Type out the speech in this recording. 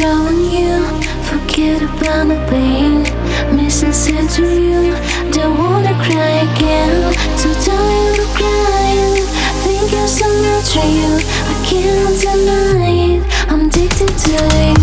control on you. Forget about the pain. Missing said to you, don't wanna cry again. Too tired of crying. Think you're so much for you. I can't deny it. I'm addicted to it.